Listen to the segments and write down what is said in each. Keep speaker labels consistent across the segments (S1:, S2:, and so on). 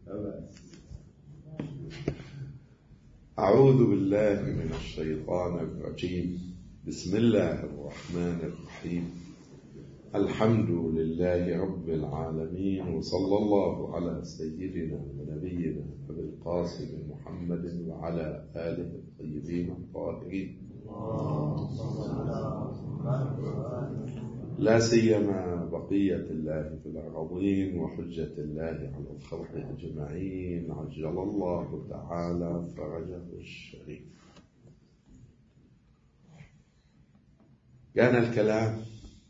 S1: أعوذ بالله من الشيطان الرجيم. بسم الله الرحمن الرحيم. الحمد لله رب العالمين، وصلى الله على سيدنا ونبينا أبي القاسم محمد وعلى آله الطيبين الطاهرين، لا سيما بقية الله في الأرضين وحجة الله على الخلق أجمعين، عجل الله تعالى فرجه الشريف. كان الكلام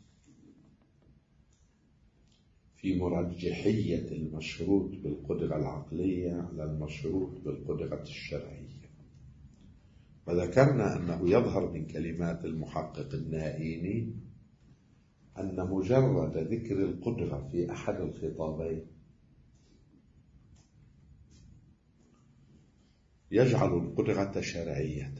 S1: في مرجحية المشروط بالقدرة العقلية على المشروط بالقدرة الشرعية، وذكرنا أنه يظهر من كلمات المحقق النائيني أن مجرد ذكر القدرة في أحد الخطابين يجعل القدرة شرعية،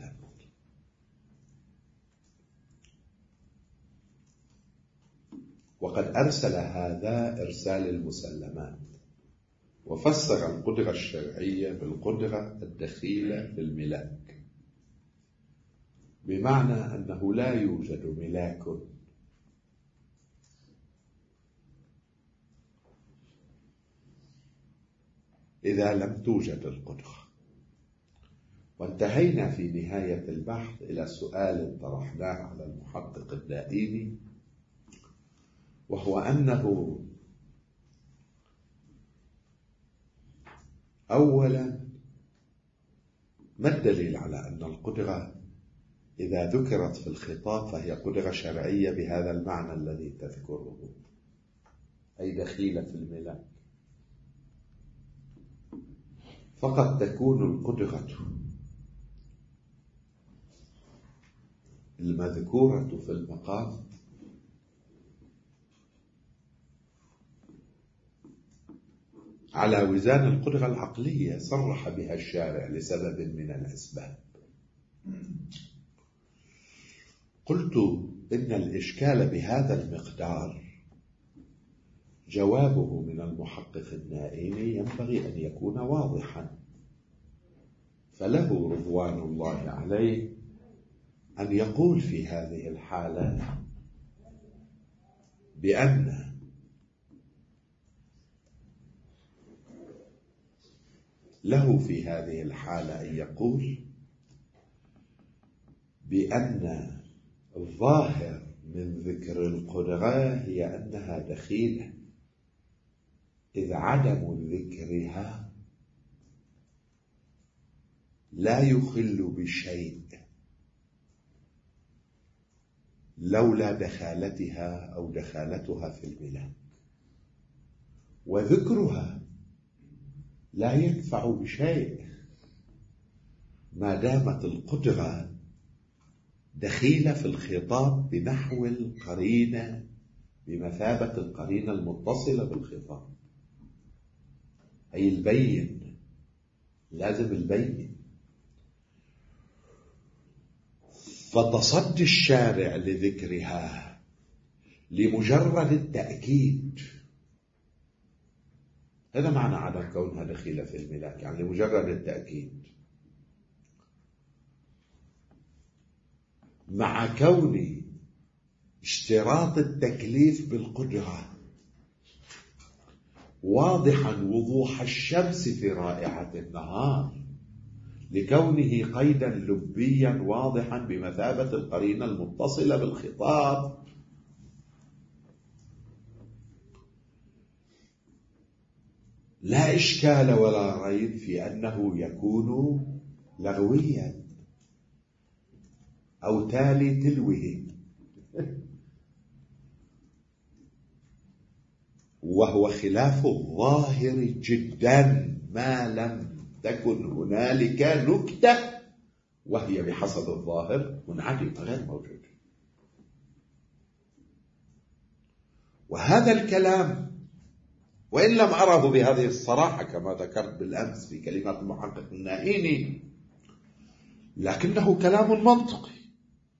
S1: وقد أرسل هذا إرسال المسلمات، وفسر القدرة الشرعية بالقدرة الدخيلة بالملاك، بمعنى أنه لا يوجد ملاك إذا لم توجد القدرة. وانتهينا في نهاية البحث إلى سؤال طرحناه على المحقق النائيني، وهو أنه أولا ما الدليل على أن القدرة إذا ذكرت في الخطاب فهي قدرة شرعية بهذا المعنى الذي تذكره، أي دخيلة في الملاك؟ فقد تكون القدرة المذكورة في المقام على وزان القدرة العقلية صرح بها الشارع لسبب من الأسباب. قلت إن الإشكال بهذا المقدار جوابه من المحقق النائيني ينبغي أن يكون واضحا، فله رضوان الله عليه أن يقول في هذه الحالة بأن له في هذه الحالة أن يقول بأن الظاهر من ذكر القدرة هي أنها دخيلة، إذ عدم ذكرها لا يخل بشيء لولا دخالتها أو دخالتها في الملاك، وذكرها لا ينفع بشيء ما دامت القدرة دخيلة في الخطاب بنحو القرينة، بمثابة القرينة المتصلة بالخطاب، أي البين، لازم البين. فتصدي الشارع لذكرها لمجرد التأكيد، هذا معنى عدم كونها دخيلة في الملاك، يعني لمجرد التأكيد، مع كون اشتراط التكليف بالقدرة واضحا وضوح الشمس في رائعة النهار، لكونه قيدا لبيا واضحا بمثابة القرينة المتصلة بالخطاب. لا إشكال ولا ريب في أنه يكون لغويا أو تالي تلوه، وهو خلاف الظاهر جدا ما لم تكن هنالك نكتة وهي بحسب الظاهر منعدمة غير موجودة. وهذا الكلام وإن لم أره بهذه الصراحة كما ذكرت بالأمس في كلمات المحقق النائيني، لكنه كلام منطقي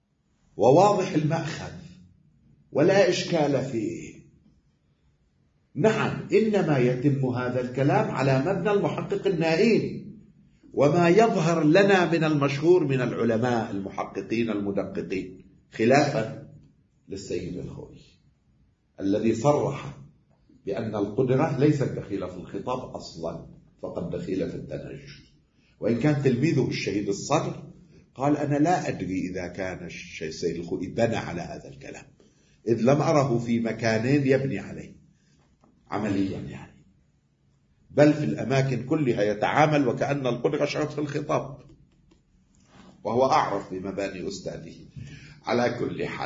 S1: وواضح المأخذ ولا إشكال فيه. نعم، إنما يتم هذا الكلام على مبنى المحقق النائين، وما يظهر لنا من المشهور من العلماء المحققين المدققين خلافا للسيد الخوئي الذي صرح بأن القدرة ليست دخيلة في الخطاب أصلا، فقط دخيلة في التنجز. وإن كان تلميذه الشهيد الصدر قال أنا لا أدري إذا كان السيد الخوئي بنى على هذا الكلام، إذ لم أره في مكانين يبني عليه عمليا يعني، بل في الأماكن كلها يتعامل وكأن القدرة شرط في الخطاب، وهو أعرف بمباني أستاذه. على كل حال،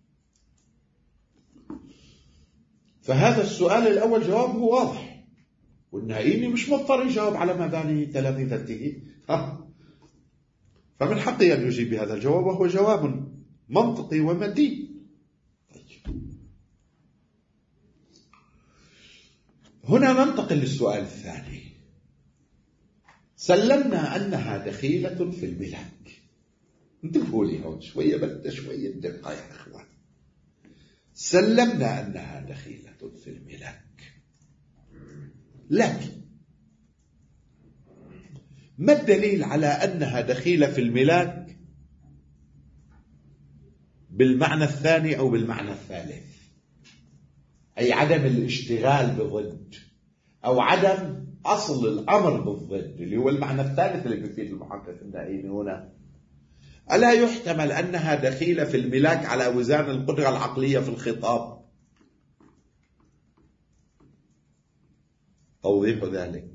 S1: فهذا السؤال الأول جوابه واضح، والنائيني مش مضطر يجاوب على مباني تلامذته، فمن حقه أن يجيب بهذا الجواب، وهو جواب منطقي ومتين. هنا ننتقل للسؤال الثاني. سلمنا أنها دخيلة في الملاك. انتبهوا لي هون شوية، بدأ شوية دقة يا أخوان. سلمنا أنها دخيلة في الملاك، لكن ما الدليل على أنها دخيلة في الملاك بالمعنى الثاني أو بالمعنى الثالث، أي عدم الاشتغال بضد أو عدم أصل الأمر بالضد، اللي هو المعنى الثالث اللي بيفيد المحقق النائيني هنا؟ ألا يحتمل أنها دخيلة في الملاك على وزان القدرة العقلية في الخطاب؟ توضيح ذلك: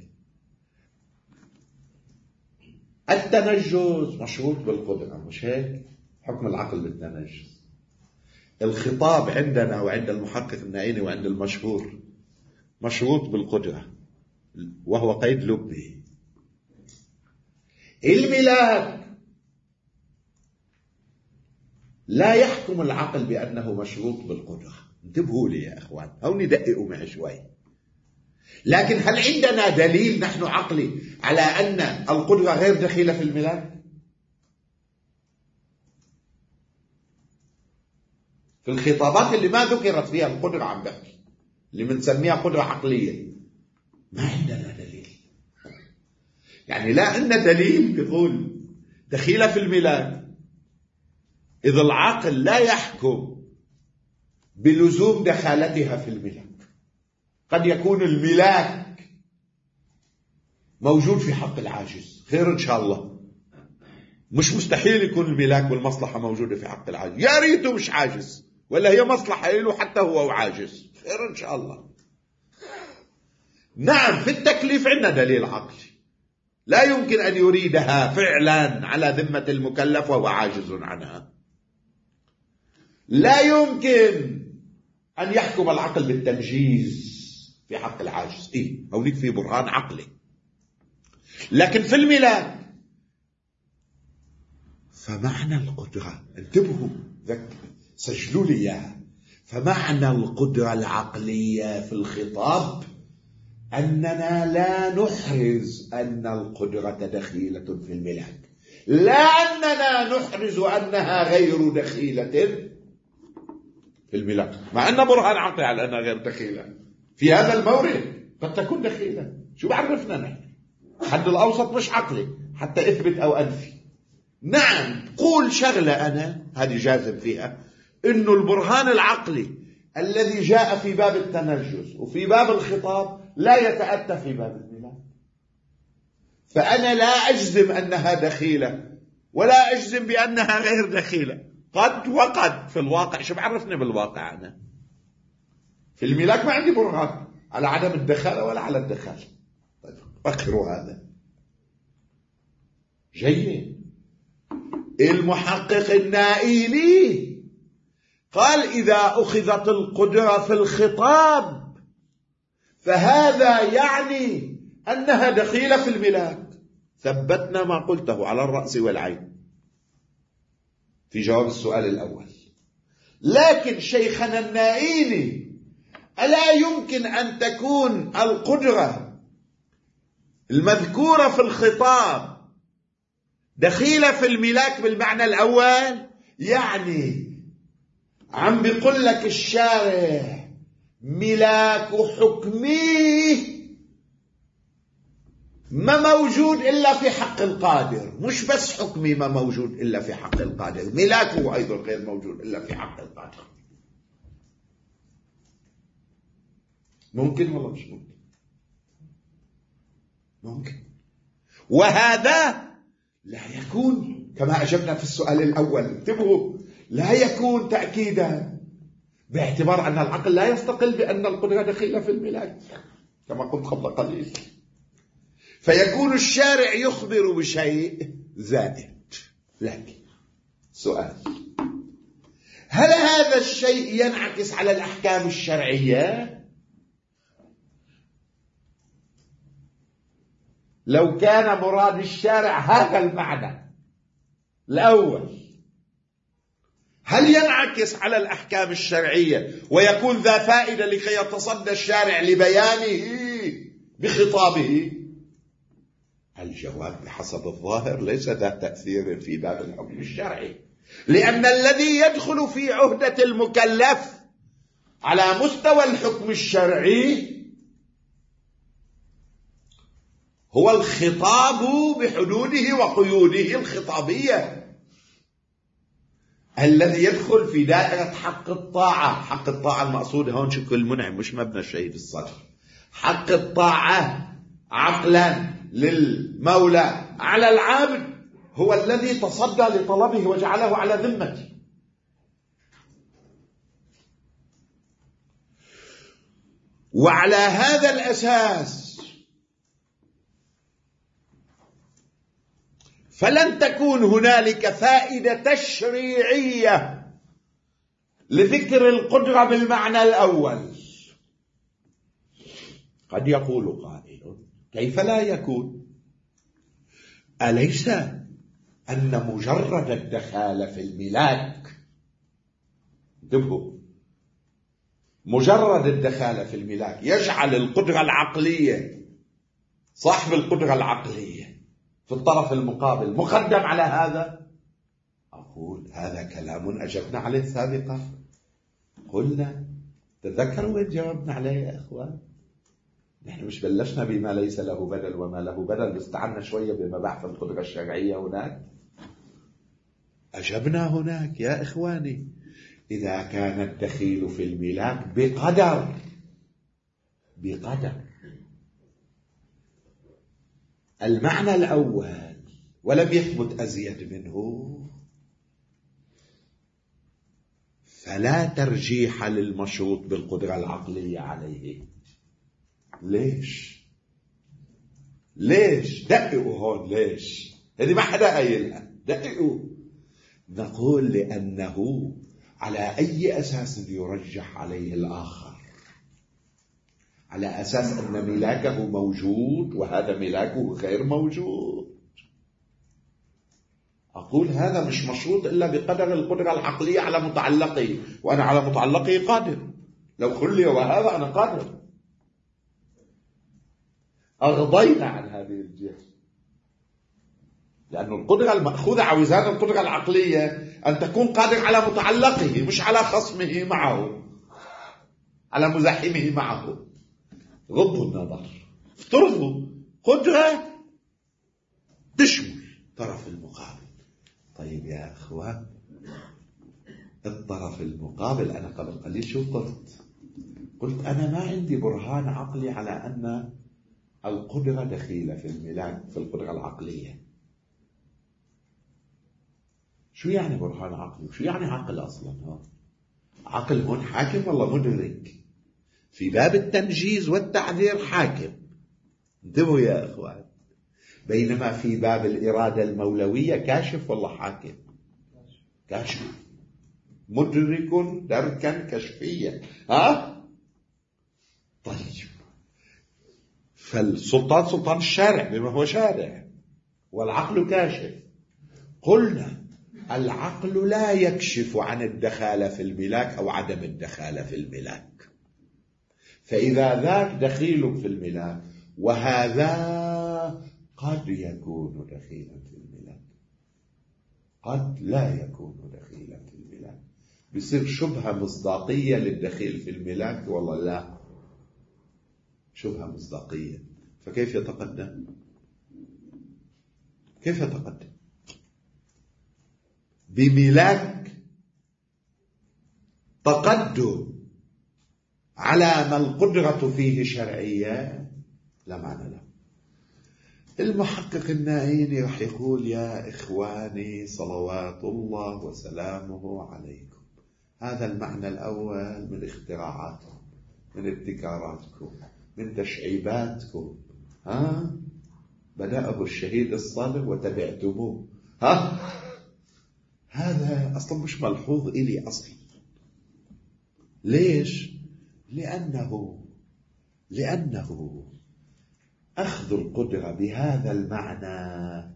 S1: التنجز مشروط بالقدرة، مش هيك؟ حكم العقل بالتنجز. الخطاب عندنا وعند المحقق النائيني وعند المشهور مشروط بالقدرة، وهو قيد لبي. الملاك لا يحكم العقل بأنه مشروط بالقدرة. انتبهوا لي يا أخوان، هوني دققوا معي شوي. لكن هل عندنا دليل نحن عقلي على أن القدرة غير دخيلة في الملاك؟ في الخطابات اللي ما ذكرت فيها القدرة عم بحكي، اللي بنسميها قدرة عقلية، ما عندنا دليل. يعني لا عندنا دليل بيقول دخيلة في الملاك، إذا العقل لا يحكم بلزوم دخالتها في الملاك. قد يكون الملاك موجود في حق العاجز، خير إن شاء الله. مش مستحيل يكون الملاك والمصلحة موجودة في حق العاجز، يا ريته مش عاجز، ولا هي مصلحة له حتى هو عاجز، خير إن شاء الله. نعم، في التكليف عندنا دليل عقلي لا يمكن أن يريدها فعلا على ذمة المكلف وهو عاجز عنها. لا يمكن أن يحكم العقل بالتنجيز في حق العاجز، هونيك في برهان عقلي. لكن في الملاك فمعنى القدرة، انتبهوا سجلوا لي إياها، فمعنى القدرة العقلية في الخطاب أننا لا نحرز أن القدرة دخيلة في الملاك، لا أننا نحرز أنها غير دخيلة في الملاك، مع أن برهان عقلي على أنها غير دخيلة في هذا المورد. قد تكون دخيلة، شو بعرفنا نحن؟ حد الأوسط مش عقلي حتى إثبت أو أنفي. نعم، قول شغلة أنا هذه جازم فيها، إنه البرهان العقلي الذي جاء في باب التنجز وفي باب الخطاب لا يتأتى في باب الملاك، فأنا لا أجزم أنها دخيلة ولا أجزم بأنها غير دخيلة، قد وقد في الواقع. شو بعرفني بالواقع؟ أنا في الملاك ما عندي برهان على عدم الدخالة ولا على الدخالة. طيب فكروا هذا جيد. المحقق النائيني قال إذا أخذت القدرة في الخطاب فهذا يعني أنها دخيلة في الملاك. ثبتنا ما قلته على الرأس والعين في جواب السؤال الأول. لكن شيخنا النائيني ألا يمكن أن تكون القدرة المذكورة في الخطاب دخيلة في الملاك بالمعنى الأول؟ يعني عم بيقول لك الشارع ملاك حكمي ما موجود إلا في حق القادر، مش بس حكمي ما موجود إلا في حق القادر، ملاكه أيضا غير موجود إلا في حق القادر. ممكن ولا مش ممكن؟ ممكن. وهذا لا يكون كما أجبنا في السؤال الأول، انتبهوا، لا يكون تأكيدا باعتبار أن العقل لا يستقل بأن القدرة دخيلة في الملاك كما قلت قبل قليل، فيكون الشارع يخبر بشيء زائد. لكن سؤال، هل هذا الشيء ينعكس على الأحكام الشرعية؟ لو كان مراد الشارع هذا المعنى الأول، هل ينعكس على الأحكام الشرعية ويكون ذا فائدة لكي يتصدى الشارع لبيانه بخطابه؟ الجواب بحسب الظاهر ليس ذا تأثير في باب الحكم الشرعي، لأن الذي يدخل في عهدة المكلف على مستوى الحكم الشرعي هو الخطاب بحدوده وقيوده الخطابية. الذي يدخل في دائرة حق الطاعة، حق الطاعة المقصود هون شكل المنعم مش مبنى الشيء في الصدر، حق الطاعة عقلا للمولى على العبد هو الذي تصدى لطلبه وجعله على ذمته. وعلى هذا الأساس فلن تكون هنالك فائدة تشريعية لذكر القدرة بالمعنى الأول. قد يقول قائل كيف لا يكون؟ أليس أن مجرد الدخال في الملاك، انتبهوا، مجرد الدخال في الملاك يجعل القدرة العقلية، صاحب القدرة العقلية في الطرف المقابل مقدم على هذا؟ أقول هذا كلام أجبنا عليه سابقا، قلنا تذكروا وين جاوبنا عليه يا إخوان؟ نحن مش بلشنا بما ليس له بدل وما له بدل، استعنا شوية بمباحث القدرة الشرعية هناك. أجبنا هناك يا إخواني إذا كان الدخيل في الملاك بقدر المعنى الأول ولم يثبت أزيد منه، فلا ترجيح للمشروط بالقدرة العقلية عليه. ليش دققوا هون، ليش هذه ما حدا قايلها، دققوا. نقول لأنه على أي أساس يرجح عليه الآخر؟ على أساس أن ملاكه موجود وهذا ملاكه غير موجود. أقول هذا مش مشروط إلا بقدر القدرة العقلية على متعلقه، وأنا على متعلقه قادر، لو خلي وهذا أنا قادر. أغضينا عن هذه الجهة، لأن القدرة المأخوذة عوزان القدرة العقلية أن تكون قادر على متعلقه مش على خصمه معه، على مزاحمه معه. غضوا النظر، افترضوا قدرة تشمل طرف المقابل. طيب يا أخوان، الطرف المقابل أنا قبل قليل شو قلت أنا ما عندي برهان عقلي على أن القدرة دخيلة في الملاك في القدرة العقلية. شو يعني برهان عقلي؟ شو يعني عقل أصلا؟ عقل هون حاكم والله مدرك؟ في باب التنجيز والتعذير حاكم، انتبهوا يا إخوان، بينما في باب الإرادة المولوية كاشف والله حاكم، كاشف مدرك دركا كشفيا. طيب، فالسلطان سلطان الشارع بما هو شارع، والعقل كاشف. قلنا العقل لا يكشف عن الدخالة في الملاك أو عدم الدخالة في الملاك، فإذا ذاك دخيل في الملاك وهذا قد يكون دخيلا في الملاك، قد لا يكون دخيلا في الملاك، بيصير شبهة مصداقية للدخيل في الملاك والله لا، شبهة مصداقية. فكيف يتقدم؟ كيف يتقدم بملاك تقدم على ما القدرة فيه شرعية؟ لا معنى له. المحقق النائيني رح يقول يا إخواني صلوات الله وسلامه عليكم، هذا المعنى الأول من اختراعاتكم، من ابتكاراتكم، من تشعيباتكم. بدأه الشهيد الصادق وتبعتموه. هذا أصلا مش ملحوظ إلي أصلا. ليش؟ لأنه أخذ القدرة بهذا المعنى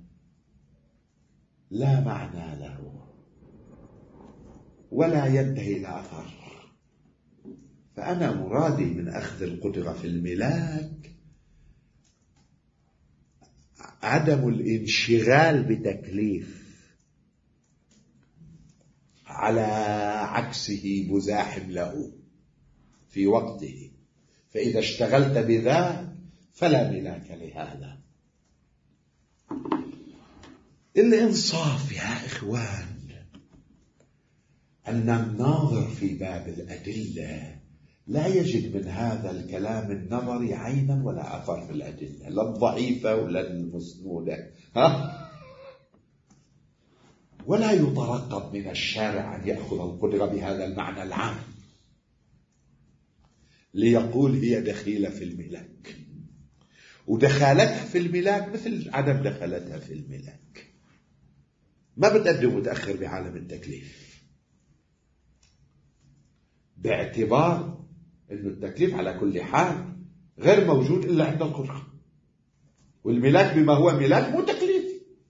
S1: لا معنى له ولا ينتهي إلى أثر. فأنا مرادي من أخذ القدرة في الملاك عدم الانشغال بتكليف، على عكسه مزاحم له في وقته. فإذا اشتغلت بذاك فلا ملاك لهذا. الإنصاف يا إخوان أن الناظر في باب الأدلة لا يجد من هذا الكلام النظري عينا ولا أثر في الأدلة، لا الضعيفة ولا المسنودة، ولا يترقب من الشارع أن يأخذ القدرة بهذا المعنى العام ليقول هي دخيلة في الملاك، ودخالتها في الملاك مثل عدم دخلتها في الملاك، ما بتقدم وتأخر بعالم التكليف، باعتبار أن التكليف على كل حال غير موجود إلا عند القدرة، والملاك بما هو ملاك مو تكليف.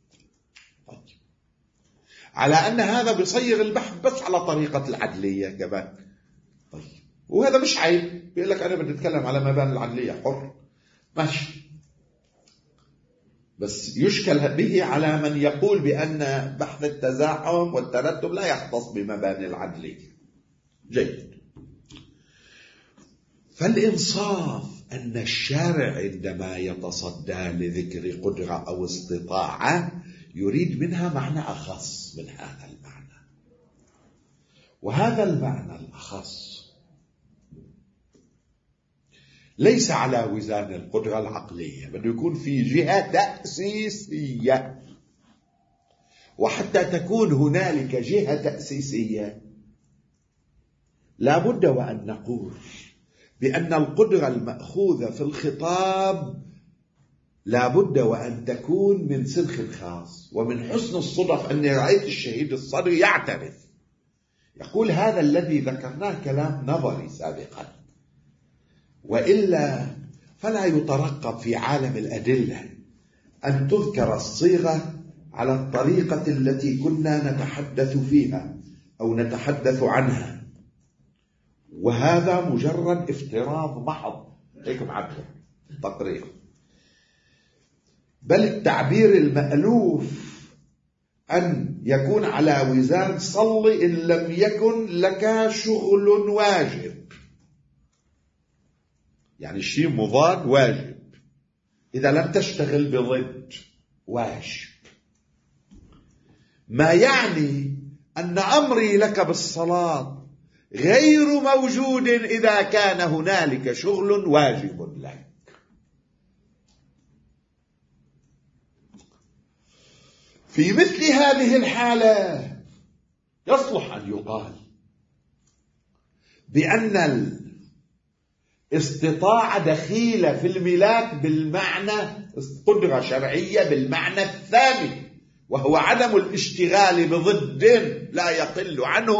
S1: على أن هذا بيصيغ البحث بس على طريقة العدلية كمان. طيب وهذا مش عيب، بيقول لك أنا بدي أتكلم على مباني العدلية حر، ماشي، بس يشكل به على من يقول بأن بحث التزاحم والترتب لا يختص بمباني العدلية. جيد. فالإنصاف أن الشارع عندما يتصدى لذكر قدرة أو استطاعة يريد منها معنى أخص من هذا المعنى، وهذا المعنى الأخص ليس على وزان القدرة العقلية، بده يكون في جهة تأسيسية. وحتى تكون هنالك جهة تأسيسية لا بد وأن نقول بأن القدرة المأخوذة في الخطاب لا بد وأن تكون من سلخ خاص. ومن حسن الصدف أني رأيت الشهيد الصدر يعترف، يقول هذا الذي ذكرناه كلام نظري سابقا، وإلا فلا يترقب في عالم الأدلة أن تذكر الصيغة على الطريقة التي كنا نتحدث فيها أو نتحدث عنها، وهذا مجرد افتراض محض هيك معبر تقرير. بل التعبير المألوف أن يكون على وزان صل إن لم يكن لك شغل واجب، يعني شيء مضاد واجب إذا لم تشتغل بضد واجب، ما يعني أن أمري لك بالصلاة غير موجود إذا كان هنالك شغل واجب لك. في مثل هذه الحالة يصلح أن يقال بأن الاستطاعة دخيلة في الملاك بالمعنى قدرة شرعية بالمعنى الثاني، وهو عدم الاشتغال بضد لا يقل عنه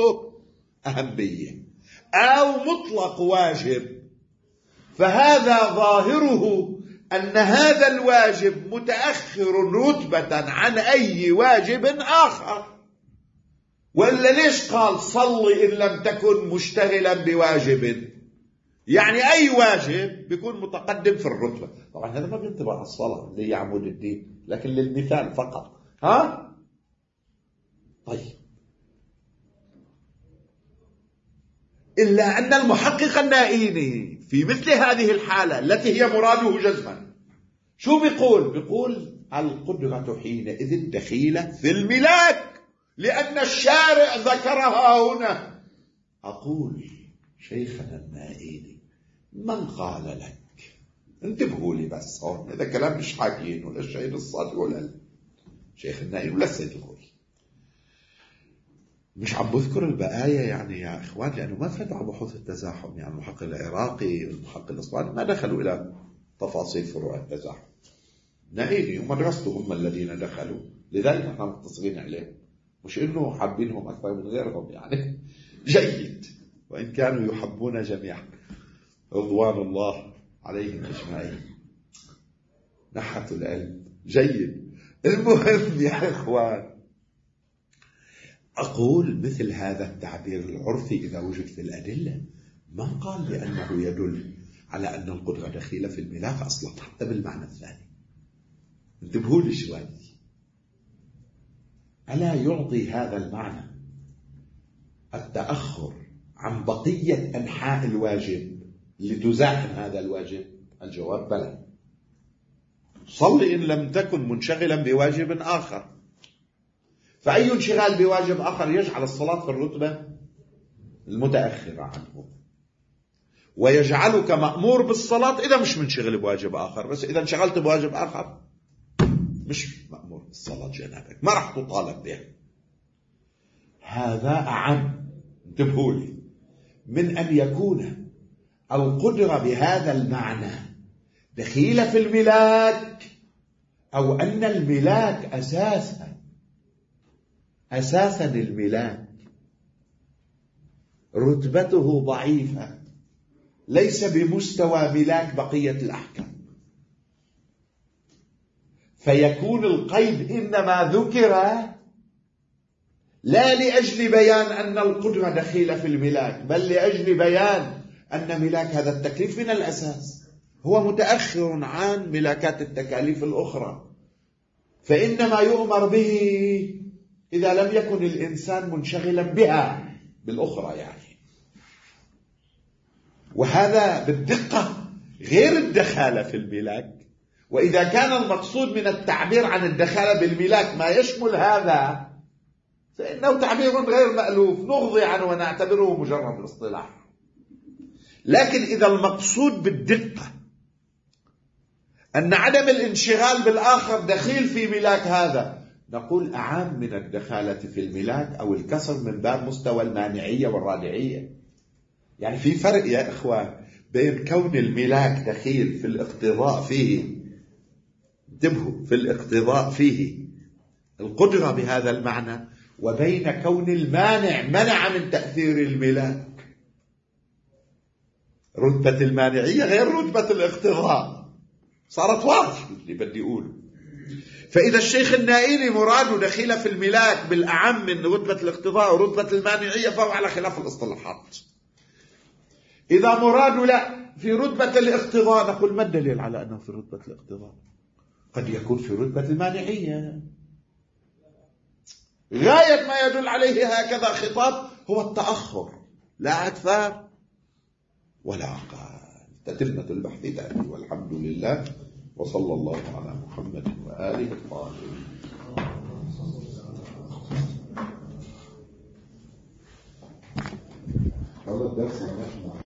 S1: أهمية أو مطلق واجب. فهذا ظاهره أن هذا الواجب متأخر رتبة عن أي واجب آخر. وإلا ليش قال صل إن لم تكن مشتغلا بواجب؟ يعني أي واجب بيكون متقدم في الرتبة. طبعا هذا ما بينطبق على الصلاة اللي هي عمود الدين، لكن للمثال فقط. طيب إلا أن المحقق النائيني في مثل هذه الحالة التي هي مراده جزما شو بيقول القدرة حينئذ دخيلة في الملاك لأن الشارع ذكرها هنا. أقول شيخنا النائيني من قال لك؟ انتبهوا لي بس هون، هذا كلام مش حاكيين ولا الشهيد الصادق ولا شيخ النائيني ولا السيد الخوي، مش عم بذكر البقايا يعني يا إخوان، لأنه ما فتحوا بحوث التزاحم. يعني المحقق العراقي والمحقق الإسباني ما دخلوا إلى تفاصيل فروع التزاحم. نائيني ومدرسته هم الذين دخلوا، لذلك نحن متصلين عليهم، مش إنه حابينهم أكثر من غيرهم يعني. جيد، وإن كانوا يحبون جميعا رضوان الله عليهم أجمعين، نحة العلم. جيد. المهم يا إخوان، أقول مثل هذا التعبير العرفي إذا وجد في الأدلة ما قال بأنه يدل على أن القدرة دخيلة في الملاك أصلا، حتى بالمعنى الثاني. انتبهوا لي شوي، ألا يعطي هذا المعنى التأخر عن بقية أنحاء الواجب لتزاحم هذا الواجب؟ الجواب بلى. صل إن لم تكن منشغلا بواجب آخر، فأي انشغال بواجب آخر يجعل الصلاة في الرتبة المتأخرة عنه، ويجعلك مأمور بالصلاة إذا مش منشغل بواجب آخر. بس إذا انشغلت بواجب آخر مش مأمور بالصلاة جنابك، ما راح تطالب بها. هذا أعم، انتبهوا لي، من أن يكون القدرة بهذا المعنى دخيلة في الملاك، أو أن الملاك أساسا الملاك رتبته ضعيفة، ليس بمستوى ملاك بقية الأحكام، فيكون القيد إنما ذكر لا لأجل بيان أن القدرة دخيلة في الملاك، بل لأجل بيان أن ملاك هذا التكليف من الأساس هو متأخر عن ملاكات التكاليف الأخرى، فإنما يؤمر به إذا لم يكن الإنسان منشغلا بها بالأخرى يعني. وهذا بالدقة غير الدخالة في الملاك. وإذا كان المقصود من التعبير عن الدخالة بالملاك ما يشمل هذا، فإنه تعبير غير مألوف نغضي عنه ونعتبره مجرد اصطلاح. لكن إذا المقصود بالدقة أن عدم الانشغال بالآخر دخيل في ملاك هذا، نقول أعام من الدخالة في الملاك أو الكسر من باب مستوى المانعية والرادعية. يعني في فرق يا إخوان بين كون الملاك دخيل في الاقتضاء فيه، انتبهوا، في الاقتضاء فيه القدرة بهذا المعنى، وبين كون المانع منع من تأثير الملاك. رتبة المانعية غير رتبة الاقتضاء، صارت واضحة اللي بدي أقوله. فإذا الشيخ النائيني مراده دخيلة في الملاك بالأعم من رتبة الاقتضاء ورتبة المانعية فهو على خلاف الاصطلاحات. إذا مراده لا في رتبة الاقتضاء، نقول ما الدليل على أنه في رتبة الاقتضاء؟ قد يكون في رتبة المانعية. غاية ما يدل عليه هكذا خطاب هو التأخر، لا أكثر ولا أقل. تتمة البحث تأتي، والحمد لله، وصلى الله على محمد وآله الطاهرين. هذا الدرس